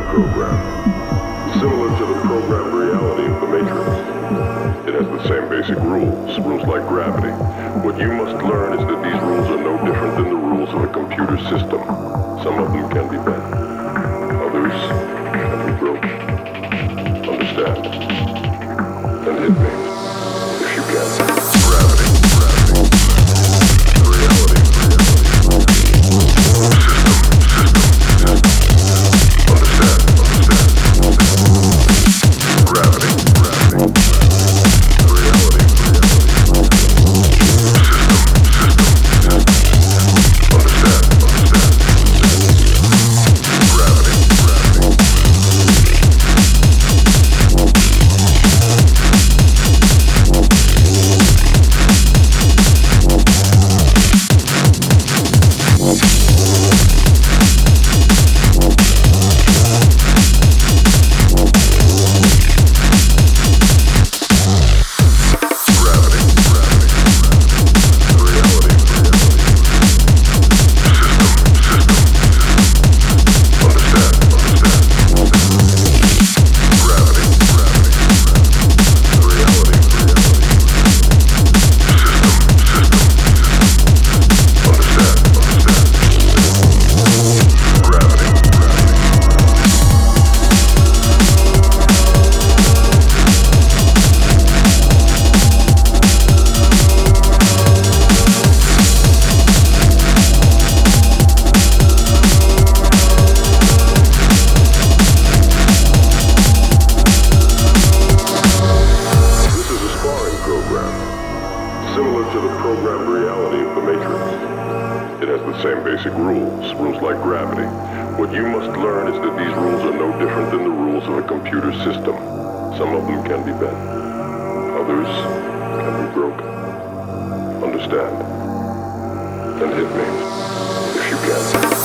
program, similar to the programmed reality of the Matrix. It has the same basic rules like gravity. What you must learn is that these rules are no different than the rules of a computer system. Some of them can be bent, others can be broken. Understand? And hit me, if you can. Gravity. Reality. Same basic rules like gravity. What you must learn is that these rules are no different than the rules of a computer system. Some of them can be bent, others can be broken. Understand? And hit me, if you can.